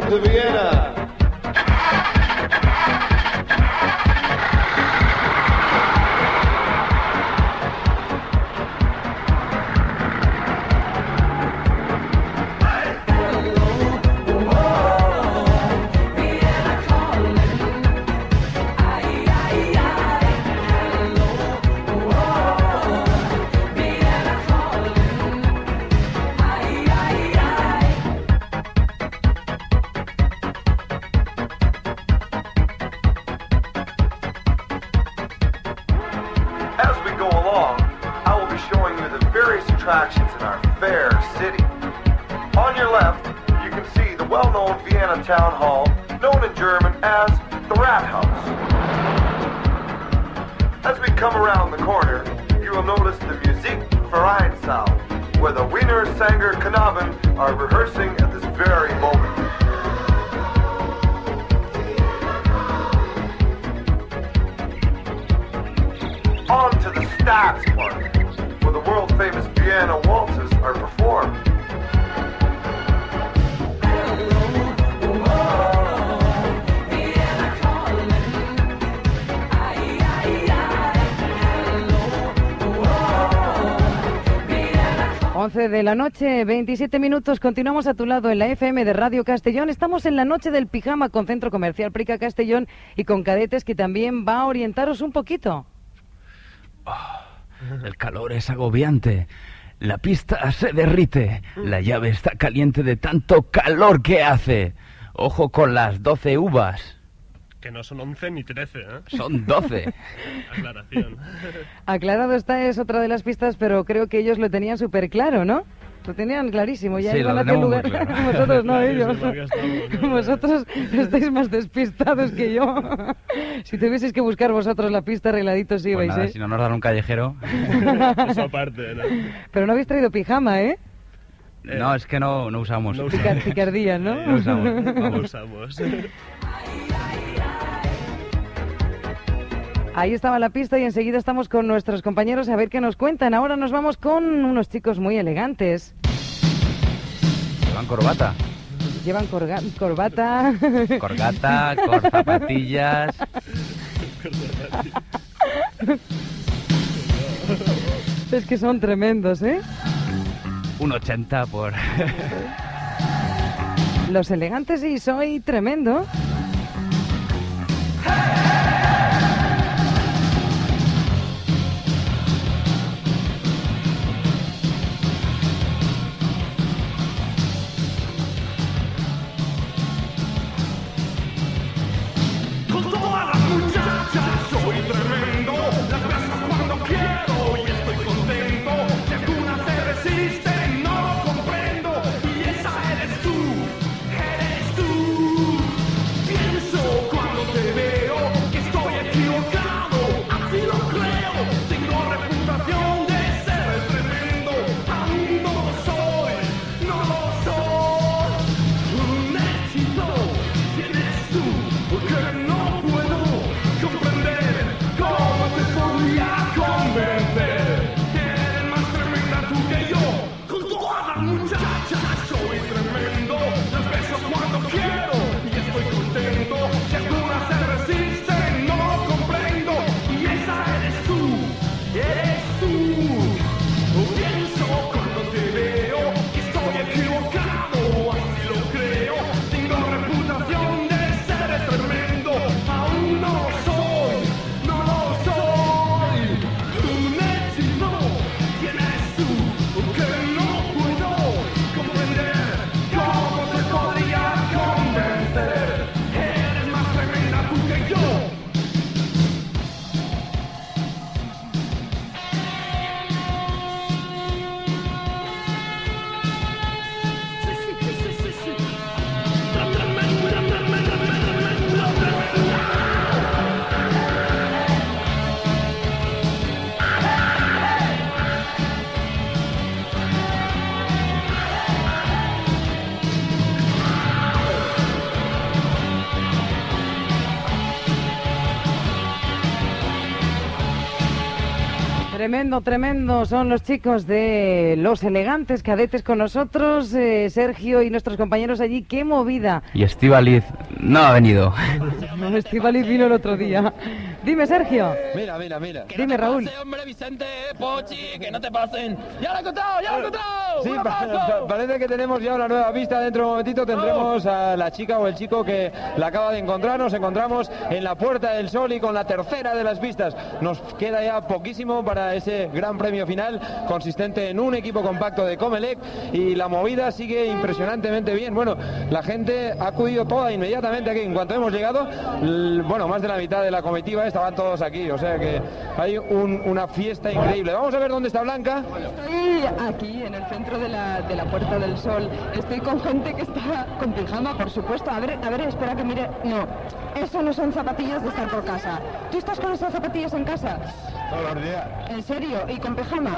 to Vienna. Attractions in our fair city. On your left, you can see the well-known Vienna Town Hall, known in German as the Rathaus. As we come around the corner, you will notice the Musikvereinsaal, where the Wiener Sänger Knaben are rehearsing at this very moment. On to the Staatspark, where the world-famous Vienna waltzes are performed. Once de la noche, 27 minutos, continuamos a tu lado en la FM de Radio Castellón. Estamos en la noche del pijama con Centro Comercial Prica Castellón y con Cadetes, que también va a orientaros un poquito. El calor es agobiante. La pista se derrite. La llave está caliente de tanto calor que hace. Ojo con las 12 uvas. Que no son 11 ni 13, ¿eh? Son 12. Aclaración. Aclarado está, es otra de las pistas, pero creo que ellos lo tenían súper claro, ¿no? Lo tenían clarísimo, ya sí, iban a aquel lugar. Claro. Vosotros no, ellos. Estamos, Vosotros estáis más despistados que yo. Si tuvieseis que buscar vosotros la pista, arregladitos Pues ibais, nada, ¿eh? si no nos dan un callejero. Eso aparte, ¿no? Pero no habéis traído pijama, ¿eh? No, es que no usamos. No usamos. Picardías, ¿no? No usamos. No usamos. Ahí estaba la pista y enseguida estamos con nuestros compañeros a ver qué nos cuentan. Ahora nos vamos con unos chicos muy elegantes. Llevan corbata. Llevan corbata. Corgata, zapatillas. Es que son tremendos, ¿eh? Un 80 por... Los elegantes y soy tremendo. Tremendo, tremendo. Son los chicos de Los Elegantes Cadetes con nosotros, Sergio y nuestros compañeros allí. ¡Qué movida! Y Estíbaliz no ha venido. No, Estíbaliz vino el otro día. Dime, Sergio. Mira. Dime, Raúl. Hombre, Vicente, Pochi, que no te pasen. ¡Ya lo he contado! Sí, ¡Un abrazo! parece que tenemos ya una nueva pista. Dentro de un momentito tendremos a la chica o el chico que la acaba de encontrar. Nos encontramos en la Puerta del Sol y con la tercera de las pistas. Nos queda ya poquísimo para ese gran premio final, consistente en un equipo compacto de Comelec, y la movida sigue impresionantemente bien. Bueno, la gente ha acudido toda inmediatamente aquí. En cuanto hemos llegado, bueno, más de la mitad de la comitiva estaban todos aquí, o sea que hay una fiesta increíble. Vamos a ver dónde está Blanca. Estoy aquí en el centro de la Puerta del Sol. Estoy con gente que está con pijama, por supuesto. A ver, espera que mire. No, eso no son zapatillas de estar por casa. ¿Tú estás con esas zapatillas en casa? Todos los días. ¿En serio? ¿Y con pijama?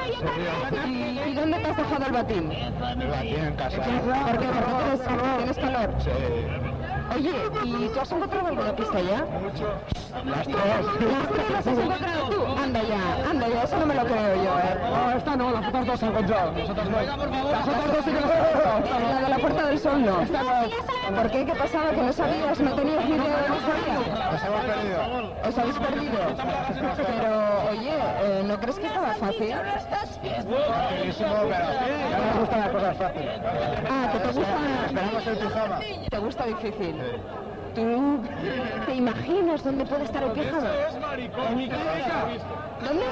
¿Y dónde te has dejado el batín? El batín en casa. ¿Por qué? ¿Porque tienes calor? Sí. Oye, ¿y tú has encontrado alguna pista ya? Mucho. Las tres. ¿Las has encontrado tú? Anda ya, eso no me lo creo yo, No, esta no, las otras dos se han encontrado. Nosotras no. Las otras dos sí que las han encontrado. La de la Puerta del Sol no. ¿Por qué? ¿Qué pasaba? ¿Que no sabías? ¿No tenías ni idea de lo que sabías? Nos hemos perdido. ¿Os habéis perdido? Pero, oye, ¿no crees que estaba fácil? Buenísimo, pero ya nos gustan las cosas fáciles. Ah, ¿que te gusta? Esperamos el pijama. ¿Te gusta difícil? ¿Tú te imaginas dónde puede estar el pijama? En mi casa. ¿Dónde?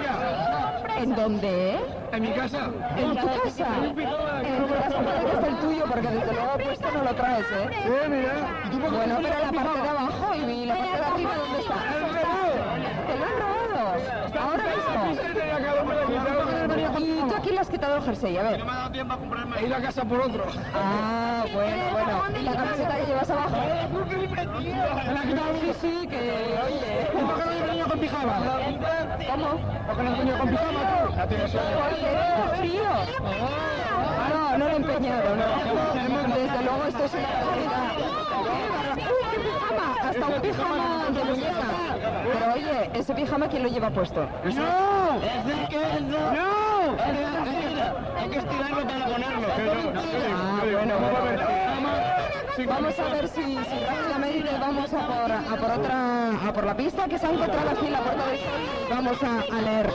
¿En dónde? En mi casa. ¿En tu casa? En tu casa puede que esté el tuyo, porque desde luego puesto no lo traes, ¿eh? Sí, mira. Bueno, pero la parte de abajo y la parte de arriba, ¿dónde está? ¿Te lo han robado? Ahora mismo. Y tú aquí le has quitado el jersey, a ver. No me ha dado tiempo a comprarme. He ido a casa por otro. Ah, bueno. ¿Y la camiseta que llevas abajo? Me la ha quitado. Sí, que oye. ¿Por qué no he venido con pijama? ¿Cómo? ¿Por qué no has venido con pijama tú? Ya tienes sueño. Porque frío. No lo he empeñado, no. Desde luego esto es una realidad. ¡Uy, qué pijama! Hasta un pijama de muñeca. Pero oye, ¿ese pijama quién lo lleva puesto? ¡No! ¡No! Hay que estirarlo para ponerlo. Ah, bueno. Vamos a ver si rápidamente vamos a por la pista que se ha encontrado aquí en la Puerta del Sol. Vamos a leer.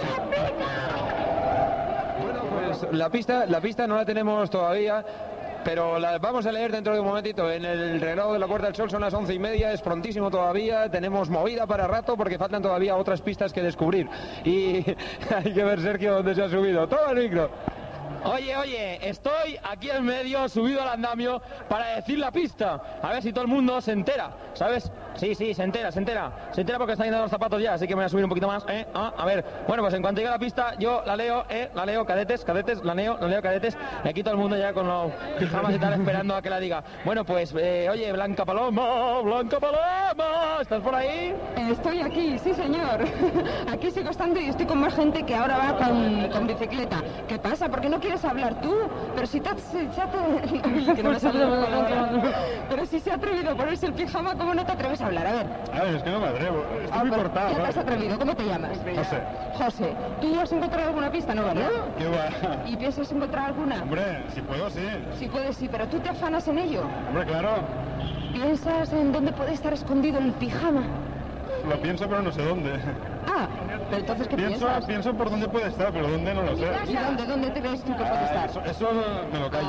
Bueno, pues la pista no la tenemos todavía, pero la vamos a leer dentro de un momentito. En el reloj de la Puerta del Sol son las 11:30, es prontísimo todavía, tenemos movida para rato porque faltan todavía otras pistas que descubrir. Y hay que ver, Sergio, dónde se ha subido. ¡Toma el micro! Oye, estoy aquí en medio, subido al andamio, para decir la pista. A ver si todo el mundo se entera, ¿sabes? Sí, se entera. Se entera porque están yendo los zapatos ya, así que me voy a subir un poquito más, a ver. Bueno, pues en cuanto llegue la pista, yo la leo, cadetes, la leo, cadetes. Y aquí todo el mundo ya con los pijamas y tal, esperando a que la diga. Bueno, pues, oye, Blanca Paloma, ¿estás por ahí? Estoy aquí, sí señor. Aquí sigo estando y estoy con más gente que ahora va con bicicleta. ¿Qué pasa? ¿Por qué no quieres hablar tú? Pero si que no me sale la palabra. Pero si se ha atrevido a ponerse el pijama, ¿cómo no te atreves a hablar? A ver. A ver, es que no me atrevo, estoy muy cortado. Ya te has atrevido, ¿cómo te llamas? José. ¿Tú has encontrado alguna pista, no, verdad? ¿Qué va? ¿Y piensas encontrar alguna? Hombre, si puedo, sí. Si puedes, sí, pero tú te afanas en ello. Hombre, claro. ¿Piensas en dónde puede estar escondido el pijama? Lo pienso, pero no sé dónde. Ah, pero entonces ¿qué piensas? Pienso por dónde puede estar, pero dónde no lo sé. ¿Y dónde te crees tú que puede estar? Eso me lo callo.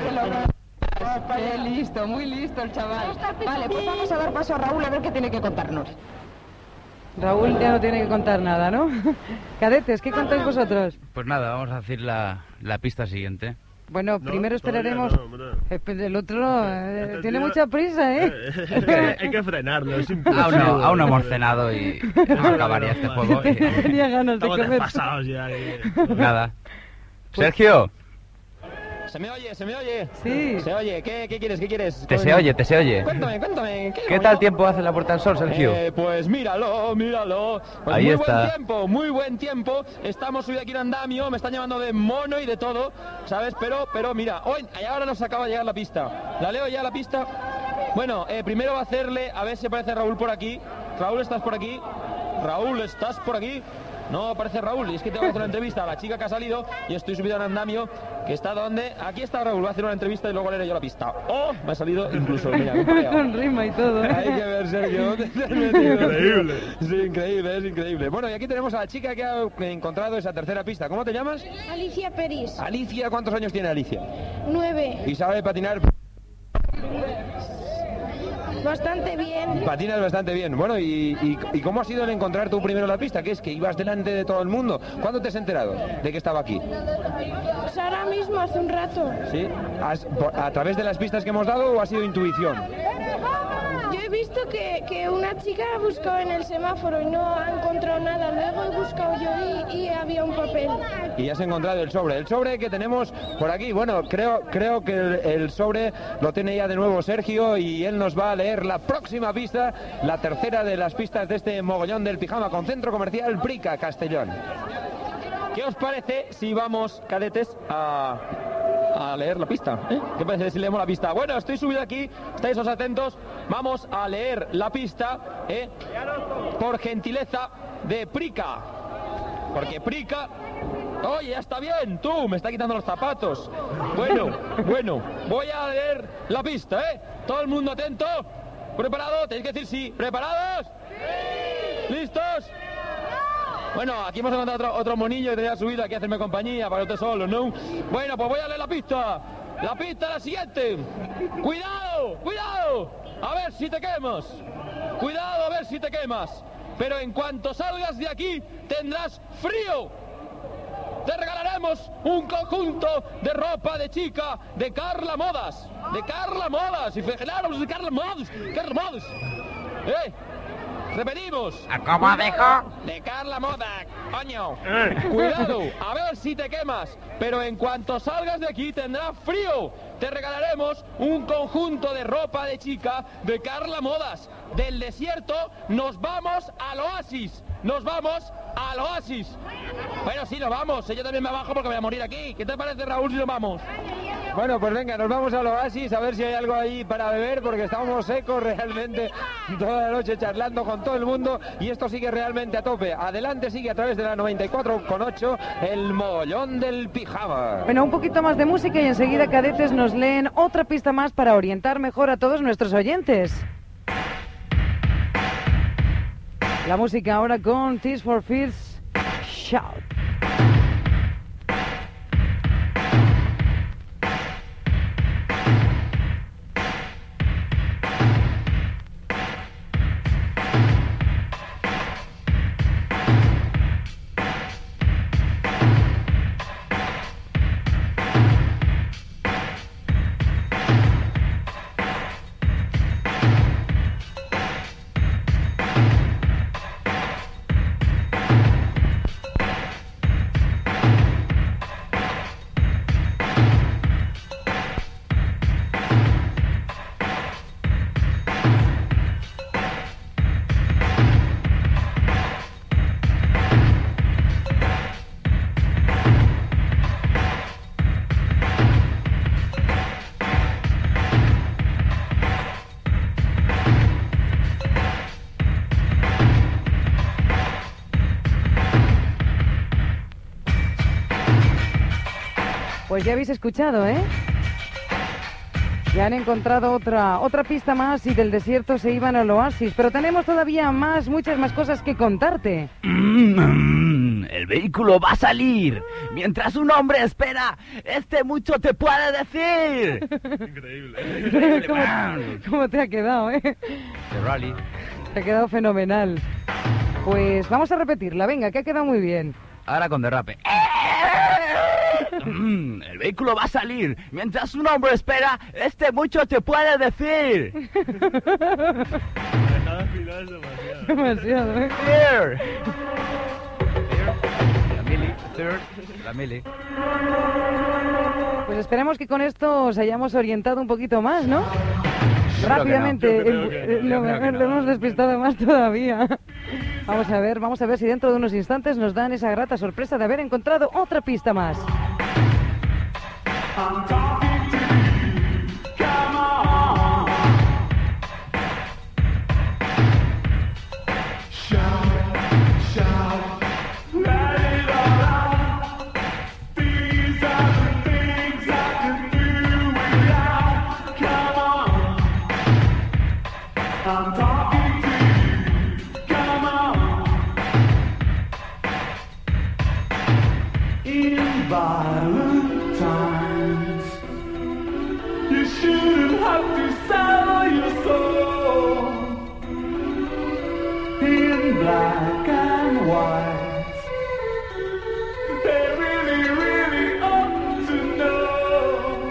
Qué listo, muy listo el chaval. Vale, pues vamos a dar paso a Raúl a ver qué tiene que contarnos. Raúl ya no tiene que contar nada, ¿no? Cadetes, ¿qué contáis vosotros? Pues nada, vamos a decir la pista siguiente. Bueno, No, primero esperaremos... todavía no, hombre. El otro tiene tío- mucha prisa, ¿eh? Hay que frenarlo, es imposible. Aún no hemos cenado y no acabaría este juego. Tenía ganas de Estamos comer. desfasados ya. Nada. Sergio, ¿Se me oye? Sí. ¿Se oye? ¿Qué quieres? te se oye. Cuéntame. ¿Qué tal tiempo hace en la Puerta del Sol, Sergio? Pues míralo. Pues Ahí muy está. Muy buen tiempo. Estamos subidos aquí en andamio, me están llamando de mono y de todo, ¿sabes? Pero mira, hoy ahora nos acaba de llegar la pista. ¿La leo ya la pista? Bueno, primero va a hacerle, a ver si aparece Raúl por aquí. Raúl, ¿estás por aquí? No aparece Raúl, y es que tengo que hacer una entrevista a la chica que ha salido y estoy subido a un andamio que está donde... Aquí está Raúl, va a hacer una entrevista y luego leeré yo la pista. ¡Oh! Me ha salido incluso, mira, con rima y todo. Hay que ver, Sergio, ¿dónde te has metido? Increíble. Sí, increíble, es increíble. Bueno, y aquí tenemos a la chica que ha encontrado esa tercera pista. ¿Cómo te llamas? Alicia Peris. Alicia, ¿cuántos años tiene Alicia? 9. ¿Y sabe patinar? Bastante bien. Patinas bastante bien. Bueno, ¿y cómo ha sido el encontrar tú primero la pista? ¿Qué es? ¿Que ibas delante de todo el mundo? ¿Cuándo te has enterado de que estaba aquí? Pues ahora mismo, hace un rato. ¿Sí? ¿A través de las pistas que hemos dado o ha sido intuición? Yo he visto que una chica ha buscado en el semáforo y no ha encontrado nada. Luego he buscado yo y había un papel. Y has encontrado el sobre. El sobre que tenemos por aquí. Bueno, creo que el sobre lo tiene ya de nuevo Sergio y él nos va a leer la próxima pista, la tercera de las pistas de este mogollón del pijama con Centro Comercial Prica, Castellón. ¿Qué os parece si vamos, cadetes, a leer la pista? ¿Qué parece si leemos la pista? Bueno, estoy subido aquí, estáis os atentos, vamos a leer la pista, por gentileza de Prica, porque Prica... Oye, ya está bien, tú, me está quitando los zapatos. Bueno, voy a leer la pista, Todo el mundo atento, ¿preparado? Tenéis que decir sí, ¿preparados? ¡Sí! ¿Listos? Bueno, aquí hemos encontrado otro monillo que tenía subido aquí a hacerme compañía para usted solo, ¿no? Bueno, pues voy a leer la pista. La pista es la siguiente. ¡Cuidado! A ver si te quemas. Cuidado, a ver si te quemas. Pero en cuanto salgas de aquí, tendrás frío. Te regalaremos un conjunto de ropa de chica de Carla Modas. De Carla Modas. Y fijeraros de Carla Modas. Repetimos. ¿Cómo dijo? De Carla Modas, coño. Cuidado, a ver si te quemas. Pero en cuanto salgas de aquí tendrás frío. Te regalaremos un conjunto de ropa de chica de Carla Modas. Del desierto nos vamos al oasis. Bueno, sí, nos vamos. Yo también me bajo porque voy a morir aquí. ¿Qué te parece, Raúl, si nos vamos? Bueno, pues venga, nos vamos al oasis a ver si hay algo ahí para beber, porque estamos secos realmente toda la noche charlando con todo el mundo y esto sigue realmente a tope. Adelante, sigue a través de la 94,8 el mogollón del pijama. Bueno, un poquito más de música y enseguida, cadetes, nos leen otra pista más para orientar mejor a todos nuestros oyentes. La música ahora con Tears for Fears, Shout. Pues ya habéis escuchado, ¿eh? Ya han encontrado otra pista más y del desierto se iban al oasis. Pero tenemos todavía muchas más cosas que contarte. El vehículo va a salir. Mientras un hombre espera, mucho te puede decir. Increíble. ¿Cómo te ha quedado, eh? The Rally. Te ha quedado fenomenal. Pues vamos a repetirla, venga, que ha quedado muy bien. Ahora con derrape. El vehículo va a salir. Mientras un hombre espera, mucho te puede decir. Cada final es demasiado. Demasiado, ¿eh? Here. La mili. Pues esperemos que con esto os hayamos orientado un poquito más, ¿no? Rápidamente, Yo creo que no. lo hemos despistado más todavía. Vamos a ver si dentro de unos instantes nos dan esa grata sorpresa de haber encontrado otra pista más. I'm talking to you. Come on. In violent times, you shouldn't have to sell your soul. In black and white, they really, really ought to know.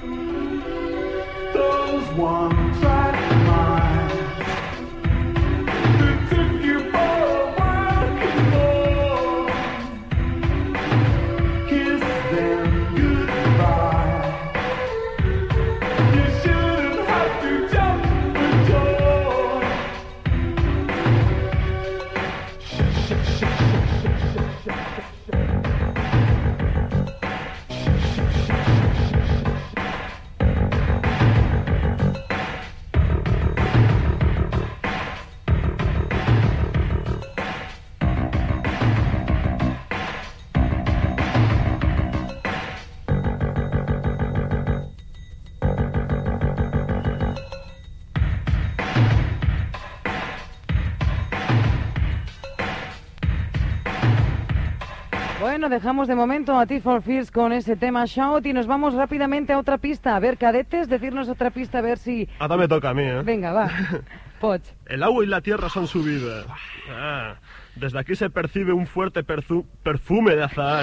Those one-track minds that took you for a working boy. Kiss them goodbye. You shouldn't have to jump for joy. Bueno, dejamos de momento a Tears for Fears con ese tema Shout y nos vamos rápidamente a otra pista. A ver, cadetes, decirnos otra pista, a ver si... Ahora me toca a mí, ¿eh? Venga, va. Poch. El agua y la tierra son su vida. Desde aquí se percibe un fuerte perfume de azahar.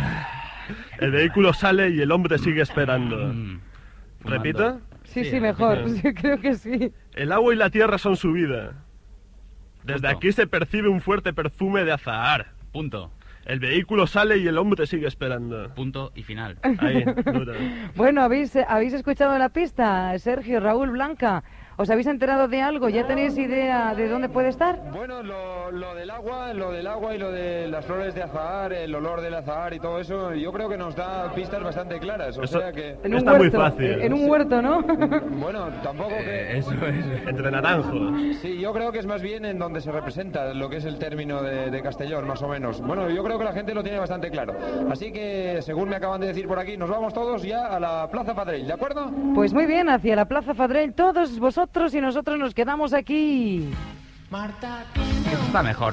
El vehículo sale y el hombre sigue esperando. ¿Repita? Sí, sí, mejor. Sí, creo que sí. El agua y la tierra son su vida. Desde aquí se percibe un fuerte perfume de azahar. Punto. El vehículo sale y el hombre sigue esperando. Punto y final. Ahí, dura. Bueno, ¿habéis escuchado la pista? Sergio, Raúl, Blanca, ¿os habéis enterado de algo? ¿Ya tenéis idea de dónde puede estar? Bueno, lo del agua y lo de las flores de azahar, el olor del azahar y todo eso, yo creo que nos da pistas bastante claras. O sea que en un está huerto, muy fácil. En un huerto, ¿no? Bueno, tampoco que... Eso es. Entre naranjos. Sí, yo creo que es más bien en donde se representa lo que es el término de Castellón, más o menos. Bueno, yo creo que la gente lo tiene bastante claro. Así que, según me acaban de decir por aquí, nos vamos todos ya a la Plaza Fadrell, ¿de acuerdo? Pues muy bien, hacia la Plaza Fadrell, todos vosotros y nosotros nos quedamos aquí. Esto está mejor.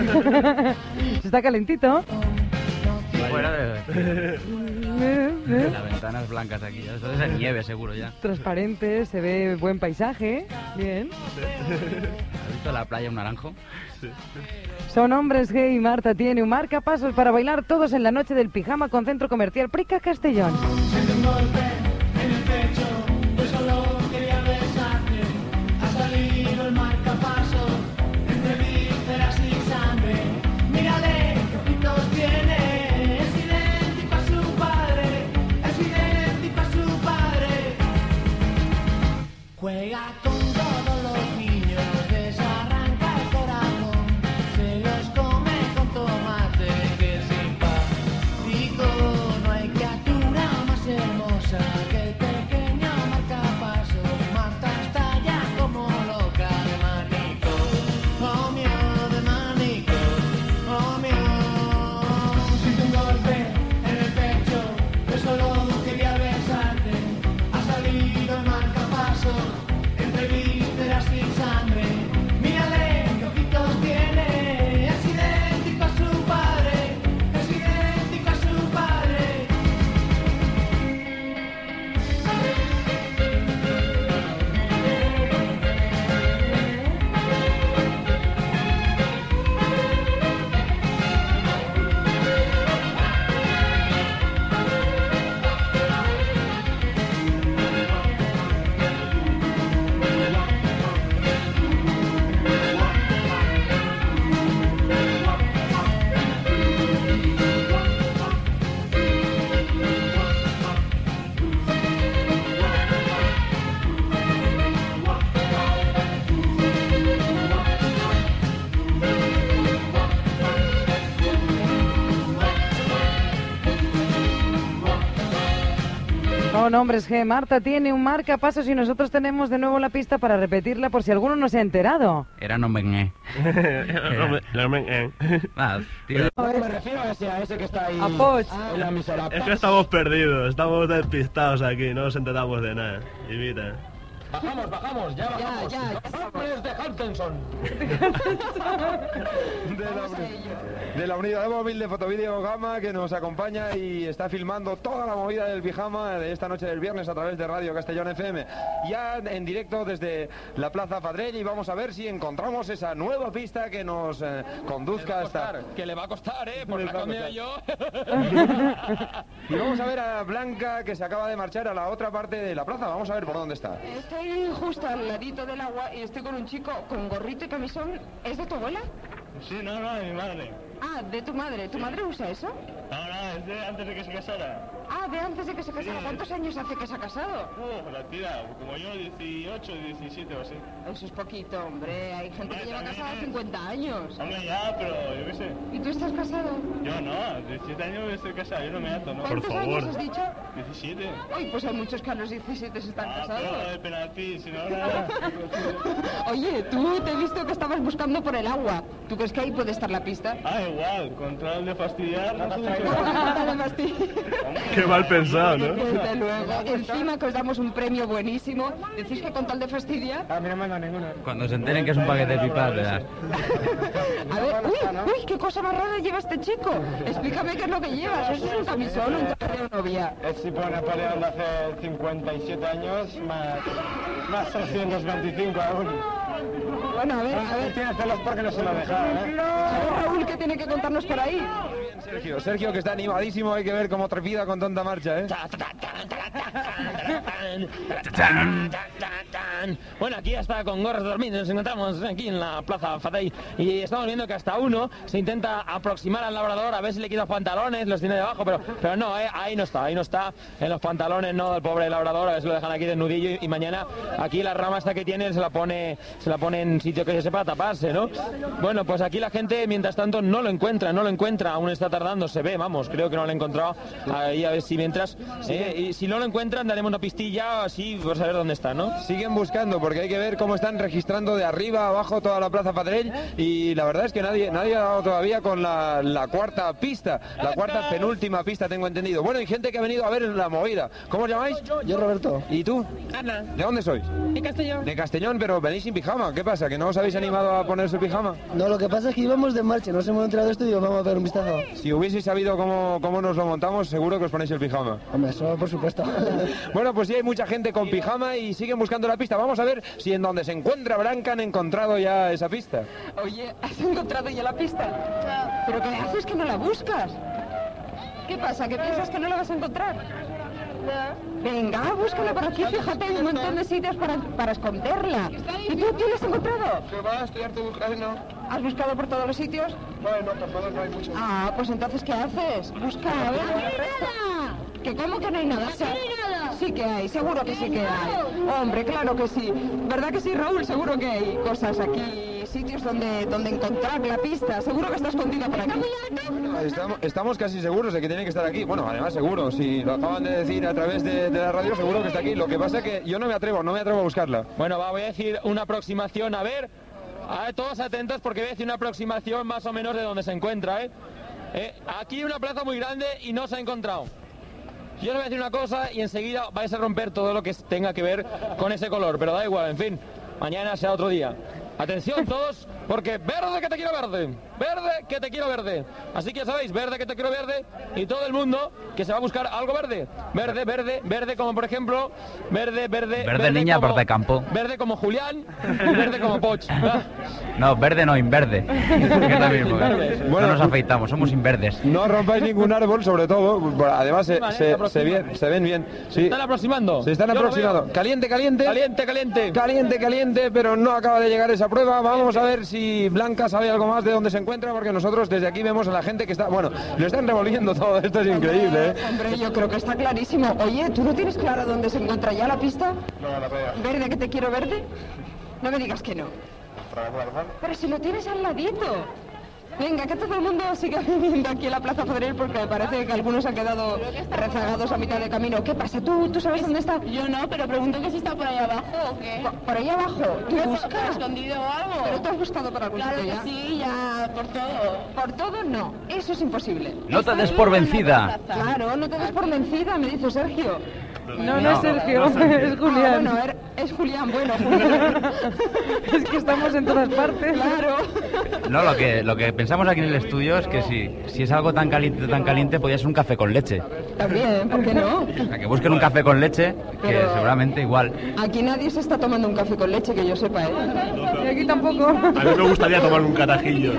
Está calentito. Fuera de... Las ventanas blancas aquí. Esto es nieve seguro ya. Transparente, se ve buen paisaje. Bien. ¿Has visto la playa un naranjo? Sí. Son hombres G y Marta tiene un marcapasos para bailar todos en la noche del pijama con Centro Comercial Prica Castellón. Siento un golpe en el pecho, yo solo quería besarte. Ha salido el marcapaso entre vísceras y sangre. Mírale qué ojitos tiene, es idéntico a su padre, es idéntico a su padre. Juega con todos los niños, desarranca el corazón, se los come con tomate, que simpático. No hay criatura más hermosa que el pequeño marcapasos. Marta está ya como loca de manico, oh mío, de manico, oh mío. Siento un golpe en el pecho, yo solo quería besarte. Ha salido el marcapasos entre vísceras y sangre. Mírale qué ojitos tiene, es idéntico a su padre, es idéntico a su padre. Son hombres G. Marta tiene un marcapasos y nosotros tenemos de nuevo la pista para repetirla por si alguno no se ha enterado. Era no me... Nada, tío. Me refiero a ese que está ahí A Poch. en la emisora. Es que estamos perdidos, estamos despistados aquí, no nos enteramos de nada. Y mira, Bajamos, ya bajamos. Ya. Hombres de Hantenson. De la unidad móvil de Fotovídeo Gama, que nos acompaña y está filmando toda la movida del pijama de esta noche del viernes a través de Radio Castellón FM. Ya en directo desde la Plaza Fadrell, y vamos a ver si encontramos esa nueva pista que nos conduzca hasta... Que le va a costar, porque la comida yo. Y vamos a ver a Blanca, que se acaba de marchar a la otra parte de la plaza. Vamos a ver por dónde está. Estoy justo al ladito del agua y estoy con un chico con gorrito y camisón. ¿Es de tu abuela? Sí, no, de mi madre. Ah, de tu madre. ¿Tu madre usa eso? No, es de antes de que se casara. Ah, de antes de que se casara. Sí. ¿Cuántos años hace que se ha casado? La tira, como yo, 18, 17 o así. Eso es poquito, hombre. Hay gente que lleva también, casada 50 años. Hombre, ya, pero yo qué sé. ¿Y tú estás casado? Yo no, 17 años estoy casado, yo no me ato, ¿no? ¿Cuántos años has dicho? 17. Ay, pues hay muchos que a los 17 se están casados. Pero de penalti, si no, nada. Oye, tú te he visto que estabas buscando por el agua. ¿Tú crees que ahí puede estar la pista? Igual, contra el de fastidiar, no sé mucho. Contra el de fastidiar. Qué mal pensado, ¿no? Desde luego. Encima que os damos un premio buenísimo. ¿Decís que con tal de fastidiar? A mí no me da ninguna. Cuando se enteren que es un paquete de pipas, verás. A ver, uy, qué cosa más rara lleva este chico. Explícame qué es lo que llevas. ¿Eso es un camisón, un traje de novia? Es tipo Napoleón de hace 57 años, más 325 aún. Bueno, a ver. Tiene celos porque no se lo deja, Raúl, ¿qué tiene que contarnos por ahí? Sergio, que está animadísimo, hay que ver cómo trepida con tanta marcha, ¿eh? Bueno, aquí hasta con gorras de dormir nos encontramos aquí en la Plaza Fadrell y estamos viendo que hasta uno se intenta aproximar al labrador a ver si le quita los pantalones, los tiene debajo, pero no, ahí no está, en los pantalones no del pobre labrador, a ver si lo dejan aquí desnudillo y mañana aquí la rama esta que tiene se la pone en sitio que se sepa taparse, ¿no? Bueno, pues aquí la gente mientras tanto no lo encuentra, aún está tardando, se ve, vamos, creo que no lo he encontrado, ahí a ver si mientras, y si no lo encuentran daremos una pistilla así por saber dónde está, ¿no? Siguen buscando porque hay que ver cómo están registrando de arriba a abajo toda la Plaza Fadrell y la verdad es que nadie ha dado todavía con la cuarta pista, la cuarta penúltima pista tengo entendido. Bueno, hay gente que ha venido a ver la movida. ¿Cómo os llamáis? Yo, Roberto. ¿Y tú? Ana. ¿De dónde sois? De Castellón. De Castellón, pero venís sin pijama. ¿Qué pasa? ¿Que no os habéis animado a ponerse el pijama? No, lo que pasa es que íbamos de marcha, nos hemos enterado de esto y vamos a ver un vistazo. Si hubieseis sabido cómo nos lo montamos, seguro que os ponéis el pijama. Hombre, eso por supuesto. Bueno, pues sí hay mucha gente con pijama y siguen buscando la pista. Vamos a ver si en donde se encuentra Blanca han encontrado ya esa pista. Oye, ¿has encontrado ya la pista? ¿Pero qué haces que no la buscas? ¿Qué pasa? ¿Que piensas que no la vas a encontrar? Venga, búscala por aquí, fíjate, hay un montón de sitios para esconderla. ¿Y tú la has encontrado? ¿Qué va? Estoy harto buscando. ¿Has buscado por todos los sitios? Bueno, por todos no hay mucho. Ah, pues entonces, ¿qué haces? Busca, a ver. ¿Que cómo que no hay nada? No hay nada. Sí que hay, seguro que sí que hay. Hombre, claro que sí. ¿Verdad que sí, Raúl? Seguro que hay cosas aquí, sitios donde encontrar la pista. Seguro que está escondida por aquí. Estamos casi seguros de que tiene que estar aquí. Bueno, además seguro, si lo acaban de decir a través de la radio, seguro que está aquí. Lo que pasa es que yo no me atrevo a buscarla. Bueno, voy a decir una aproximación, a ver, todos atentos porque voy a decir una aproximación más o menos de donde se encuentra, Aquí hay una plaza muy grande y no se ha encontrado. Yo os voy a decir una cosa y enseguida vais a romper todo lo que tenga que ver con ese color, pero da igual, en fin, mañana será otro día. Atención todos, porque verde que te quiero verde, verde que te quiero verde. Así que ya sabéis, verde que te quiero verde y todo el mundo que se va a buscar algo verde. Verde, verde, verde como por ejemplo, verde niña, como, verde campo. Verde como Julián y verde como Poch. No, verde no, inverde. Que es lo mismo. Bueno, no nos afeitamos, somos inverdes. No rompáis ningún árbol, sobre todo, además se ven bien. Sí. ¿Se están aproximando? Se están aproximando. Caliente, pero no acaba de llegar esa prueba. Vamos a ver si Blanca sabe algo más de dónde se encuentra, porque nosotros desde aquí vemos a la gente que está... Bueno, lo están revolviendo todo, esto es increíble, Hombre, yo creo que está clarísimo. Oye, ¿tú no tienes claro dónde se encuentra ya la pista? No, la veo. ¿Verde que te quiero verde? No me digas que no. Pero si lo tienes al ladito. Venga, que todo el mundo siga viniendo aquí a la Plaza Fadrell porque parece que algunos han quedado rezagados a mitad de camino. ¿Qué pasa? ¿Tú sabes dónde está? Yo no, pero pregunto que si está por ahí abajo o qué. ¿Por ahí abajo? ¿Tú buscas? ¿Escondido o algo? ¿Pero tú has buscado por algún Claro sitio que ya? sí, ya, por todo. ¿Por todo? No. Eso es imposible. No te des por vencida. Claro, no te des por vencida, me dice Sergio. No es Sergio, es Julián. Bueno, a ver, Es Julián, bueno, Julián. Es que estamos en todas partes. Claro. No, lo que pensamos aquí en el estudio es que si es algo tan caliente, podría ser un café con leche. También, ¿por qué no? O sea, que busquen un café con leche, que seguramente igual. Aquí nadie se está tomando un café con leche, que yo sepa, ¿eh? Y aquí tampoco. A mí me gustaría tomar un carajillo.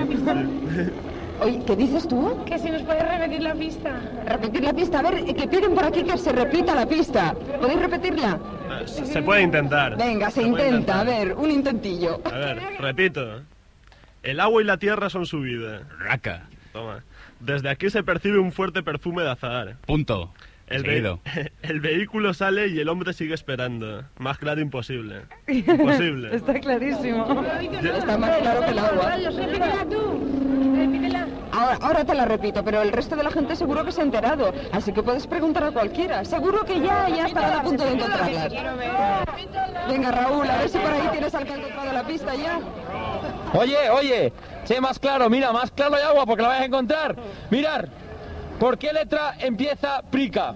Oye, ¿qué dices tú? Que si nos puedes repetir la pista. Repetir la pista. A ver, que piden por aquí que se repita la pista. ¿Podéis repetirla? Se puede intentar. Venga, se puede intenta. intentar. A ver, un intentillo. A ver, repito. El agua y la tierra son su vida. Raca. Toma. Desde aquí se percibe un fuerte perfume de azahar. Punto. El vehículo sale y el hombre sigue esperando. Más claro imposible. Imposible. Está clarísimo. Está más claro que el agua. Repítela tú. Repítela. Ahora te la repito, pero el resto de la gente seguro que se ha enterado. Así que puedes preguntar a cualquiera. Seguro que ya estarán a punto de encontrarlas. Venga, Raúl, a ver si por ahí tienes al que ha encontrado la pista ya. Oye, che, más claro, mira, más claro hay agua porque la vais a encontrar. Mirar, ¿por qué letra empieza Prica?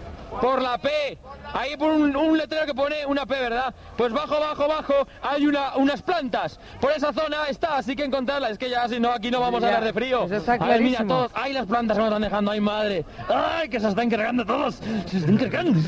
Por la P. Ahí por un letrero que pone una P, ¿verdad? Pues bajo hay unas plantas. Por esa zona está, así que encontrarla. Es que ya si no, aquí no vamos a hablar de frío. Eso está a ver, mira, clarísimo. todos. ¡Ay, las plantas se me están dejando! ¡Ay, madre! ¡Ay, que se están cargando todos! ¡Se están cargando!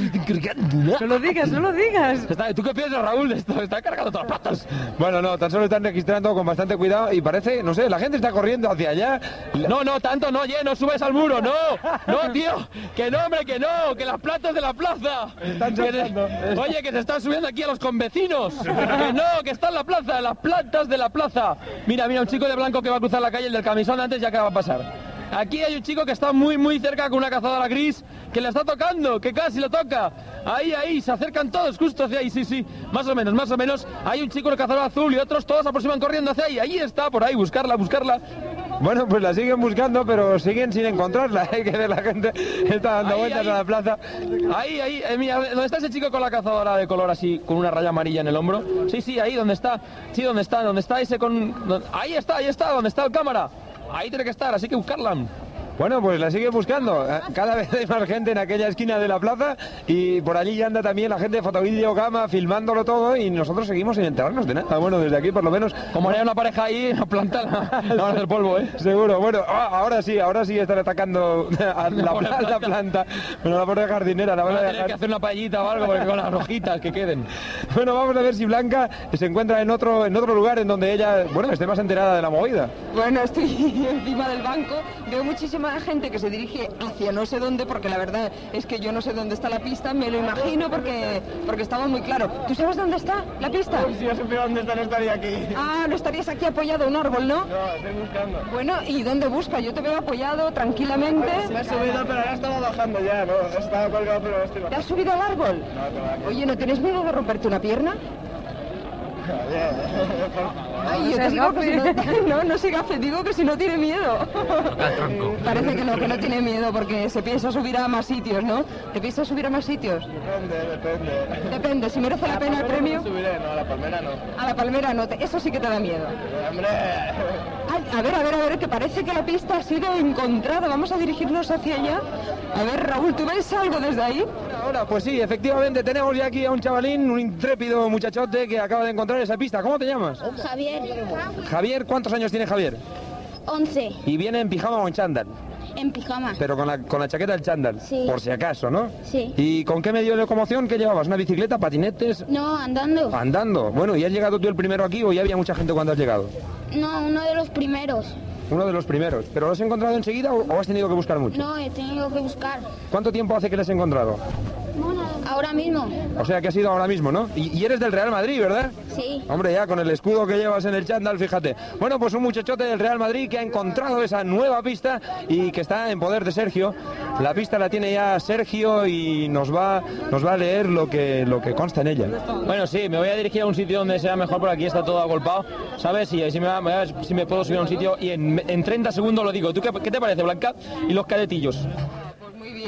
No lo digas. ¿Tú qué piensas, Raúl, de esto? Está cargando todas las plantas. Bueno, no, tan solo están registrando con bastante cuidado y parece, no sé, la gente está corriendo hacia allá. No, tanto no, no subes al muro, no, tío, que no, hombre, que no, que las plantas de la plaza. Están saltando. Oye, que se están subiendo aquí a los convecinos. Que no, que está en la plaza, las plantas de la plaza. Mira, un chico de blanco que va a cruzar la calle, el del camisón antes, ya que va a pasar. Aquí hay un chico que está muy cerca con una cazadora gris que le está tocando, que casi lo toca. Ahí, se acercan todos justo hacia ahí, sí, más o menos. Hay un chico con cazadora azul y otros todos aproximan corriendo hacia ahí. Ahí está, por ahí, buscarla. Bueno, pues la siguen buscando, pero siguen sin encontrarla. Que ver la gente está dando vueltas a la plaza. Ahí, mira, ¿dónde está ese chico con la cazadora de color así, con una raya amarilla en el hombro? Sí, ahí, ¿dónde está? Sí, ¿dónde está ese con...? Ahí está, ¿dónde está el cámara? Ahí tiene que estar, así que buscarla. Bueno, pues la sigue buscando. Cada vez hay más gente en aquella esquina de la plaza y por allí ya anda también la gente de Fotovideogama filmándolo todo y nosotros seguimos sin enterarnos de nada. Bueno, desde aquí por lo menos... Como haya una pareja ahí, nos planta la hora del polvo, ¿eh? Seguro. Bueno, ahora sí están atacando a la planta. Bueno, la pobre jardinera la van a tener dejar... que hacer una paellita o algo porque con las hojitas que queden. Bueno, vamos a ver si Blanca se encuentra en otro lugar en donde ella, esté más enterada de la movida. Bueno, estoy encima del banco, veo muchísima gente que se dirige hacia no sé dónde, porque la verdad es que yo no sé dónde está la pista, me lo imagino porque estaba muy claro. ¿Tú sabes dónde está la pista? Si yo supiera dónde está, no estaría aquí. Ah, no estarías aquí apoyado a un árbol, ¿no? No, estoy buscando. Bueno, ¿y dónde busca? Yo te veo apoyado tranquilamente. Me he subido, pero ahora estaba bajando ya, ¿no? Estaba colgado, pero no estoy ¿Te bajando. has subido al árbol? No, Oye, ¿no tienes miedo de romperte una pierna? Ay, yo te digo que no se gafe, digo que si no tiene miedo. Parece que no tiene miedo porque se piensa subir a más sitios, ¿no? ¿Te piensas subir a más sitios? Depende. Depende, si merece la pena el premio. No subiré, no, a la palmera no. A la palmera no, eso sí que te da miedo. Hombre. Ay, a ver, que parece que la pista ha sido encontrada. Vamos a dirigirnos hacia allá. A ver, Raúl, ¿tú ves algo desde ahí? Ahora, pues sí, efectivamente, tenemos ya aquí a un chavalín, un intrépido muchachote que acaba de encontrar esa pista. ¿Cómo te llamas? Javier, Javier, ¿cuántos años tiene Javier? 11, Y viene en pijama o en chándal, en pijama. pero con la chaqueta del chándal, Sí. por si acaso, ¿no? Sí. ¿Y con qué medio de locomoción? ¿Qué llevabas? ¿Una bicicleta, patinetes? No, andando. Andando. Bueno, ¿y has llegado tú el primero aquí o ya había mucha gente cuando has llegado? No, uno de los primeros. Uno de los primeros. ¿Pero lo has encontrado enseguida o has tenido que buscar mucho? No, he tenido que buscar. ¿Cuánto tiempo hace que lo has encontrado? Ahora mismo. O sea que ha sido ahora mismo, ¿no? Y eres del Real Madrid, ¿verdad? Sí. Hombre, ya con el escudo que llevas en el chándal, fíjate. Bueno, pues un muchachote del Real Madrid que ha encontrado esa nueva pista y que está en poder de Sergio. La pista la tiene ya Sergio y nos va a leer lo que consta en ella. Bueno, sí, me voy a dirigir a un sitio donde sea mejor, por aquí está todo agolpado, ¿sabes? Y si me puedo subir a un sitio y en 30 segundos lo digo. ¿Tú qué te parece, Blanca? Y los cadetillos. Pues muy bien.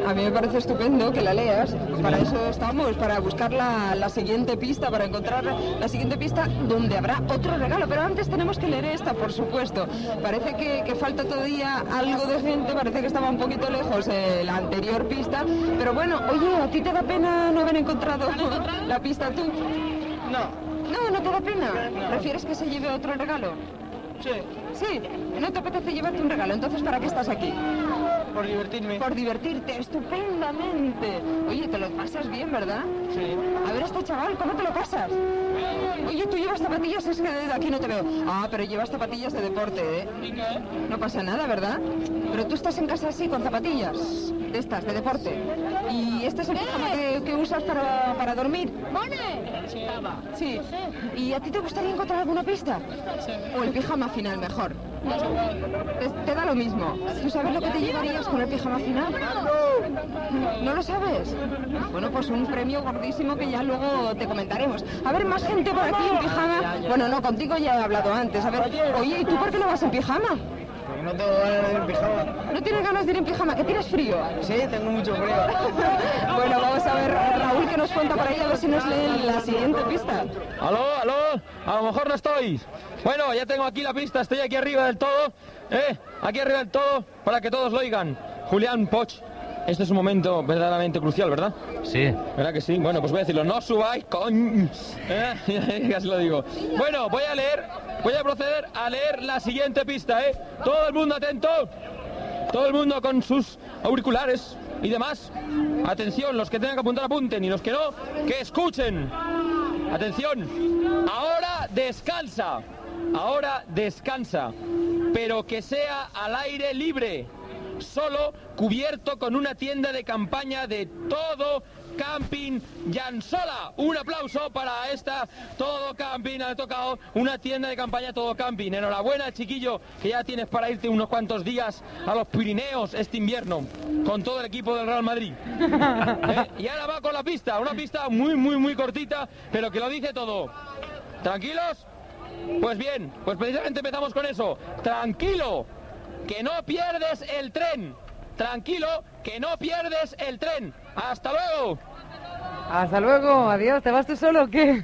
a mí me parece estupendo que la leas. Para eso estamos, para buscar la siguiente pista, para encontrar la siguiente pista donde habrá otro regalo. Pero antes tenemos que leer esta, por supuesto. Parece que falta todavía algo de gente, parece que estaba un poquito lejos la anterior pista. Pero bueno, oye, ¿a ti te da pena no haber encontrado la pista tú? No te da pena. ¿Prefieres que se lleve otro regalo? Sí, no te apetece llevarte un regalo, entonces ¿para qué estás aquí? Por divertirme. Por divertirte, estupendamente. Oye, te lo pasas bien, ¿verdad? Sí. A ver, este chaval, ¿cómo te lo pasas? Oye, tú llevas zapatillas, es que desde aquí no te veo. Ah, pero llevas zapatillas de deporte, ¿eh? ¿Y qué? No pasa nada, ¿verdad? Pero tú estás en casa así, con zapatillas de estas, de deporte. ¿Y este es el pijama que usas para dormir? Sí. ¿Y a ti te gustaría encontrar alguna pista? ¿O el pijama final mejor? Te da lo mismo. ¿Tú sabes lo que te llevarías con el pijama final? ¿No lo sabes? Bueno, pues un premio gordísimo que ya luego te comentaremos. A ver, más gente por aquí en pijama. Bueno, no, contigo ya he hablado antes. A ver, oye, ¿y tú por qué no vas en pijama? Porque no tengo ganas de ir en pijama. ¿No tienes ganas de ir en pijama? ¿Que tienes frío? Sí, tengo mucho frío. Bueno, vamos a ver, Raúl, que nos cuenta por ahí, a ver si nos lee la siguiente pista. ¿Aló? A lo mejor no estáis. Bueno, ya tengo aquí la pista, estoy aquí arriba del todo, aquí arriba del todo, para que todos lo oigan. Julián Poch, este es un momento verdaderamente crucial, ¿verdad? Sí. ¿Verdad que sí? Bueno, pues voy a decirlo, no subáis, casi lo digo. Bueno, voy a proceder a leer la siguiente pista, Todo el mundo atento, todo el mundo con sus auriculares y demás. Atención, los que tengan que apuntar apunten y los que no, que escuchen. Atención, ahora descansa, pero que sea al aire libre, solo cubierto con una tienda de campaña de Todo Camping Llansola. Un aplauso para esta Todo Camping, ha tocado una tienda de campaña Todo Camping. Enhorabuena, chiquillo, que ya tienes para irte unos cuantos días a los Pirineos este invierno con todo el equipo del Real Madrid. Y ahora va con la pista, una pista muy cortita, pero que lo dice todo. ¿Tranquilos? Pues bien, pues precisamente empezamos con eso. Tranquilo, que no pierdes el tren. Tranquilo, que no pierdes el tren. ¡Hasta luego! Hasta luego, adiós. ¿Te vas tú solo o qué?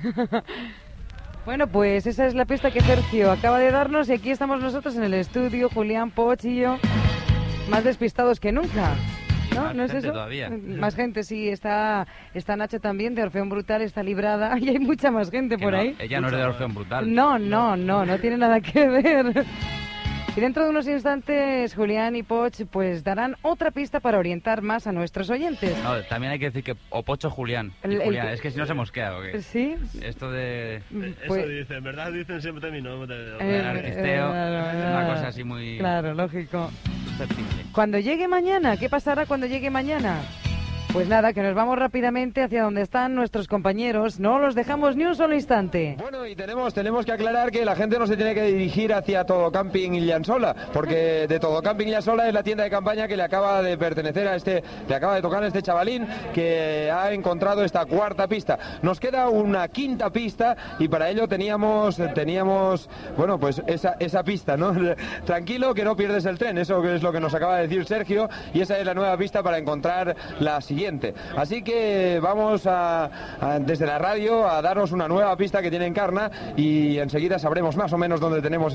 Bueno, pues esa es la pista que Sergio acaba de darnos y aquí estamos nosotros en el estudio, Julián, Poch y yo, más despistados que nunca. ¿No? ¿No es eso? Todavía. Más gente, sí. Está Nacho también, de Orfeón Brutal, está librada y hay mucha más gente por ahí. Ella no es de Orfeón Brutal. No tiene nada que ver. Y dentro de unos instantes, Julián y Poch pues darán otra pista para orientar más a nuestros oyentes. No, también hay que decir que o Poch o Julián. Julián, es que si no se mosquea, ¿o qué? ¿Sí? Esto de... Eso dicen, ¿verdad? Dicen siempre mi nombre. El artisteo, una cosa así muy... Claro, lógico. susceptible. Cuando llegue mañana, ¿qué pasará cuando llegue mañana? Pues nada, que nos vamos rápidamente hacia donde están nuestros compañeros. No los dejamos ni un solo instante. Bueno, y tenemos que aclarar que la gente no se tiene que dirigir hacia Todo Camping Llansola, porque de Todo Camping Llansola es la tienda de campaña que le acaba de pertenecer le acaba de tocar a este chavalín que ha encontrado esta cuarta pista. Nos queda una quinta pista y para ello teníamos bueno, pues esa pista, ¿no? Tranquilo, que no pierdes el tren, eso es lo que nos acaba de decir Sergio, y esa es la nueva pista para encontrar la siguiente. Así que vamos desde la radio a daros una nueva pista que tiene Encarna y enseguida sabremos más o menos dónde tenemos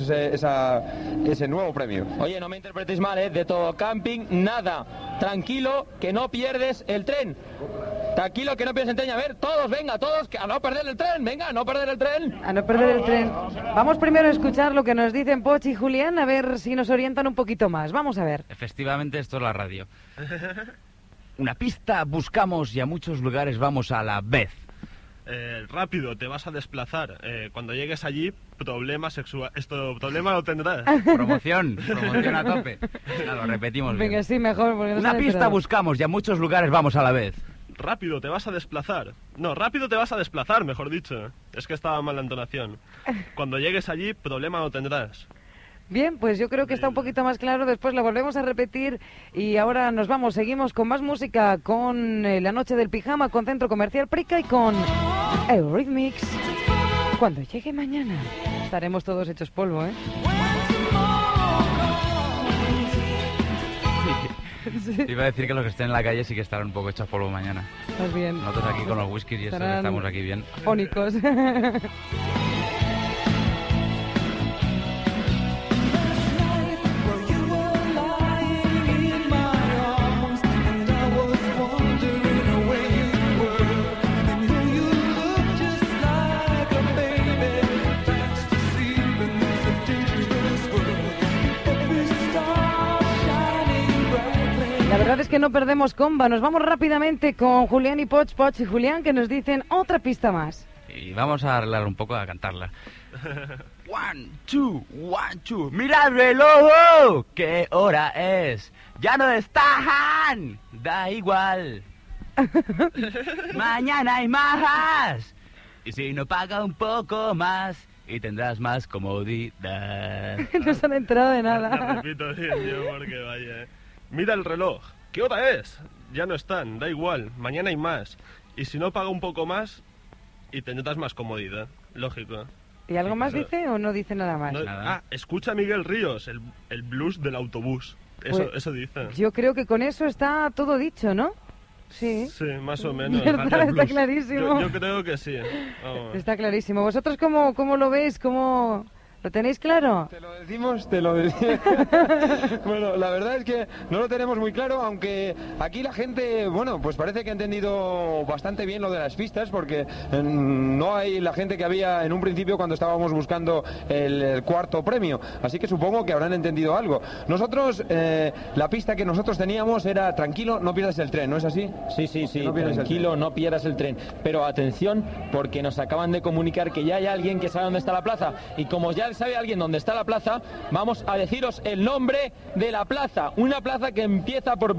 ese nuevo premio. Oye, no me interpretéis mal, de Todo Camping, nada. Tranquilo, que no pierdes el tren. Tranquilo, que no pierdes el tren. A ver, todos, venga, todos, a no perder el tren, venga, a no perder el tren. A no perder el tren. Vamos primero a escuchar lo que nos dicen Poch y Julián, a ver si nos orientan un poquito más. Vamos a ver. Efectivamente, esto es la radio. Una pista buscamos y a muchos lugares vamos a la vez. Rápido, te vas a desplazar. Cuando llegues allí, problema lo tendrás. Promoción a tope. Lo repetimos bien. Venga, sí, mejor. Porque no una pista buscamos y a muchos lugares vamos a la vez. Rápido, te vas a desplazar. No, rápido te vas a desplazar, mejor dicho. Es que estaba mal la entonación. Cuando llegues allí, problema lo tendrás. Bien, pues yo creo que está un poquito más claro. Después lo volvemos a repetir y ahora nos vamos. Seguimos con más música, con La Noche del Pijama, con Centro Comercial Prica y con Eurythmics. Cuando llegue mañana estaremos todos hechos polvo, ¿eh? Sí. Iba a decir que los que estén en la calle sí que estarán un poco hechos polvo mañana. Estás bien. Nosotros aquí con los whiskies y eso Estarán estamos aquí bien. Fónicos. La verdad es que no perdemos comba. Nos vamos rápidamente con Julián y Poch y Julián, que nos dicen otra pista más. Y vamos a arreglar un poco a cantarla. 1, 2, 1, 2. ¡Mira el reloj! ¿Qué hora es? ¡Ya no están! Da igual. Mañana hay más. Y si no paga un poco más, y tendrás más comodidad. No se han enterado de nada. Repito bien yo porque vaya. Mira el reloj. ¿Qué hora es? Ya no están, da igual. Mañana hay más. Y si no paga un poco más, y tendrás más comodidad. Lógico. ¿Y algo más dice o no dice nada más? No, escucha a Miguel Ríos, el blues del autobús. Eso dice. Yo creo que con eso está todo dicho, ¿no? Sí. Sí, más o menos. ¿Verdad? Está clarísimo. Yo creo que sí. Vamos. Está clarísimo. ¿Vosotros cómo lo veis? ¿Cómo lo tenéis claro? Te lo decimos. Bueno, la verdad es que no lo tenemos muy claro, aunque aquí la gente, bueno, pues parece que ha entendido bastante bien lo de las pistas, porque no hay la gente que había en un principio cuando estábamos buscando el cuarto premio, así que supongo que habrán entendido algo. Nosotros, la pista que nosotros teníamos era tranquilo, no pierdas el tren, ¿no es así? Sí, No pierdas tranquilo, no pierdas el tren. Pero atención, porque nos acaban de comunicar que ya hay alguien que sabe dónde está la plaza. Y como ya sabe alguien dónde está la plaza, vamos a deciros el nombre de la plaza. Una plaza que empieza por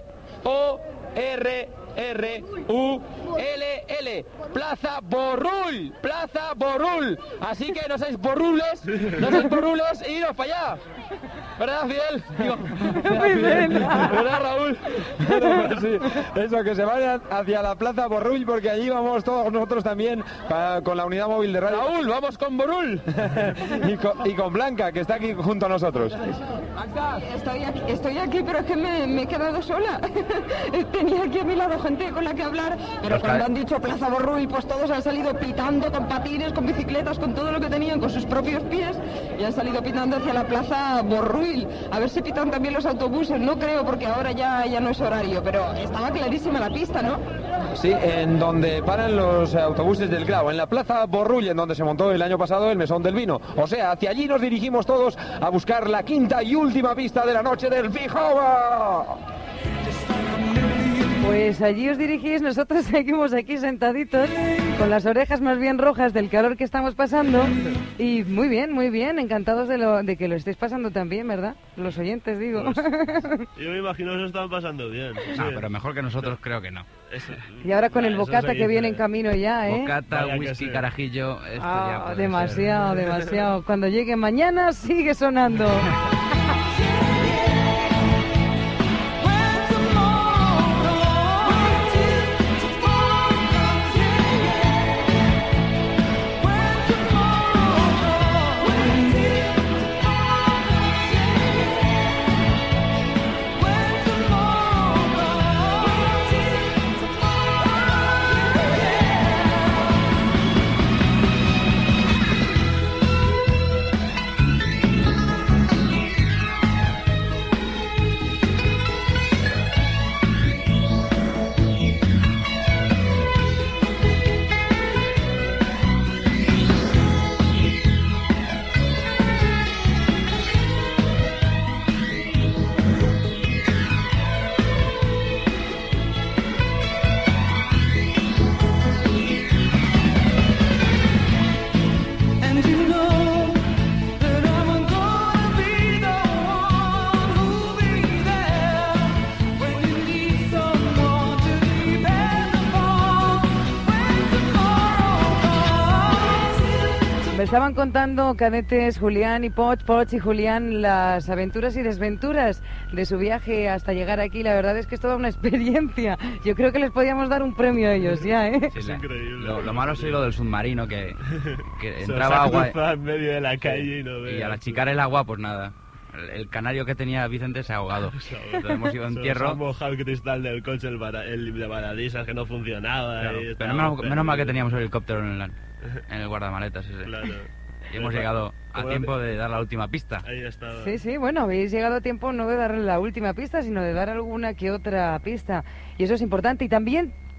B-O-R-R-U-L-L. Plaza Borrull. Plaza Borrull. Así que no seáis borrules, e iros para allá. ¿Verdad, Fidel? Digo, ¿verdad, Raúl? Bueno, sí, eso, que se vayan hacia la Plaza Borrull, porque allí vamos todos nosotros también con la unidad móvil de radio. Raúl, vamos con Borrull. y con Blanca, que está aquí junto a nosotros. Estoy aquí, pero es que me he quedado sola. Tenía aquí a mi lado gente con la que hablar, pero cuando han dicho Plaza Borrull, pues todos han salido pitando con patines, con bicicletas, con todo lo que tenían, con sus propios pies, y han salido pitando hacia la Plaza Borrull. A ver si pitan también los autobuses, no creo, porque ahora ya no es horario, pero estaba clarísima la pista, ¿no? Sí, en donde paran los autobuses del Grau, en la Plaza Borrull, en donde se montó el año pasado el Mesón del Vino. O sea, hacia allí nos dirigimos todos a buscar la quinta y última pista de la noche del Pijama. Pues allí os dirigís, nosotros seguimos aquí sentaditos, con las orejas más bien rojas del calor que estamos pasando. Y muy bien, encantados de que lo estéis pasando también, ¿verdad? Los oyentes, digo. Pues, yo me imagino que se están pasando bien. No, pero mejor que nosotros creo que no. Y ahora con el bocata que viene en camino ya, ¿eh? Bocata, whisky, carajillo, esto ya puede demasiado, ser. demasiado. Cuando llegue mañana sigue sonando. Estaban contando cadetes Julián y Poch y Julián las aventuras y desventuras de su viaje hasta llegar aquí. La verdad es que es toda una experiencia. Yo creo que les podíamos dar un premio a ellos ya, ¿eh? Sí, es increíble. Lo malo es lo del submarino, que entraba agua en medio de la calle y no y al achicar el agua, pues nada. El canario que tenía Vicente se ha ahogado. Entonces hemos ido a entierro. Se ha mojado el cristal del coche, el de baladisas que no funcionaba. Claro, y pero menos mal que teníamos el helicóptero en el guardamaletas ese. Claro. Y hemos llegado a tiempo de dar la última pista. Ahí está. Sí, bueno, habéis llegado a tiempo no de darle la última pista, sino de dar alguna que otra pista. Y eso es importante. Y también